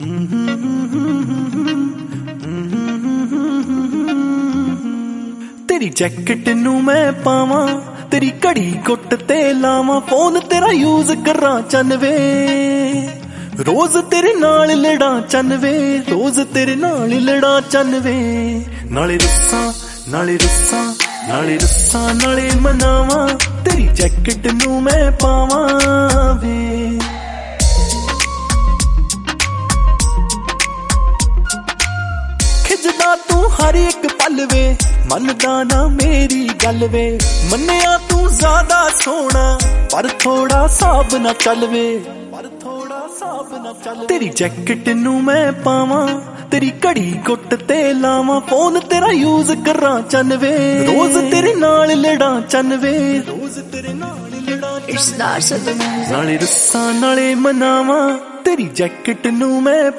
तेरी जैकेट नू मैं पावा, तेरी घड़ी गुट ते लावा, फोन तेरा यूज करा चनवे, रोज तेरे नाल लड़ा चनवे, रोज तेरे नाल लड़ा चनवे। नाले रुस्सा नाले रुस्सा नाले रुस्सा नाले मनावा, तेरी जैकेट नू मैं पावा वे। खिजदा तू हर एक पल वे, मनदा ना मेरी गल वे, मन्निया तू ज्यादा सोना पर थोड़ा साब ना चल वे, पर थोड़ा साब ना चल। तेरी जैकेट नू मैं पावा, तेरी घड़ी गुट ते लावा, फोन तेरा यूज करा चनवे, रोज तेरे नाल लड़ा चनवे, रोज तेरे नाल लड़ा। नाले रुस्सा नाले मनावा, तेरी जैकेट नू मैं